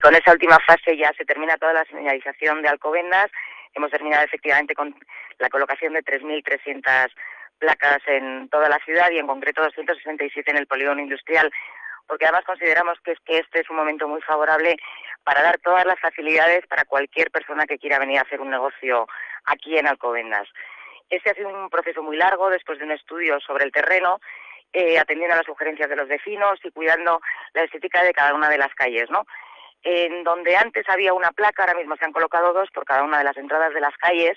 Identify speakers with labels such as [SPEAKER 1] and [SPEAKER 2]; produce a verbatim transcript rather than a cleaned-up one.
[SPEAKER 1] Con esa última fase ya se termina toda la señalización de Alcobendas. Hemos terminado efectivamente con la colocación de tres mil trescientas placas en toda la ciudad y en concreto doscientos sesenta y siete en el polígono industrial, porque además consideramos que, es que este es un momento muy favorable para dar todas las facilidades para cualquier persona que quiera venir a hacer un negocio aquí en Alcobendas. Este ha sido un proceso muy largo, después de un estudio sobre el terreno, eh, atendiendo a las sugerencias de los vecinos y cuidando la estética de cada una de las calles, ¿no? En donde antes había una placa, ahora mismo se han colocado dos por cada una de las entradas de las calles,